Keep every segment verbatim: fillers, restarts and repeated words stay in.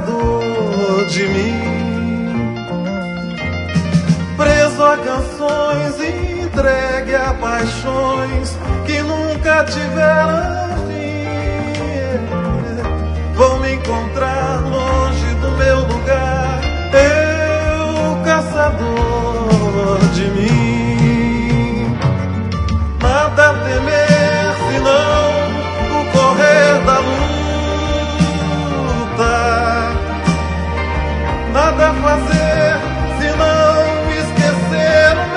caçador de mim, preso a canções e entregue a paixões que nunca tiveram fim. Vou me encontrar longe do meu lugar, eu, caçador de mim. Nada a temer senão o correr da luta, nada a fazer senão esquecer o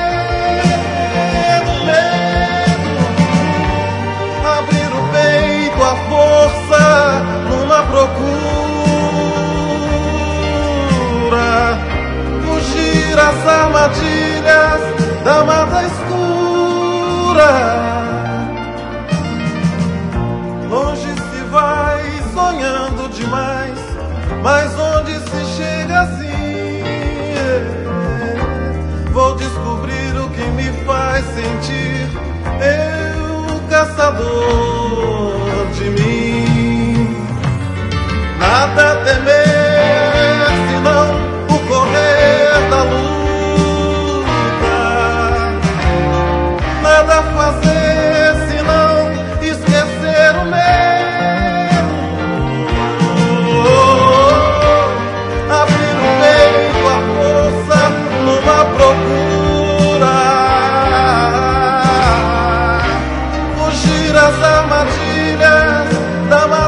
medo, medo. Abrir o peito à força numa procura, fugir às armadilhas da mata escura. Longe se vai sonhando demais, mas onde se chega assim? Vou descobrir o que me faz sentir, eu, caçador de mim. Nada a temer senão o correr da luta, nada a fazer senão esquecer o medo. Abrir o peito à força numa procura, fugir às armadilhas da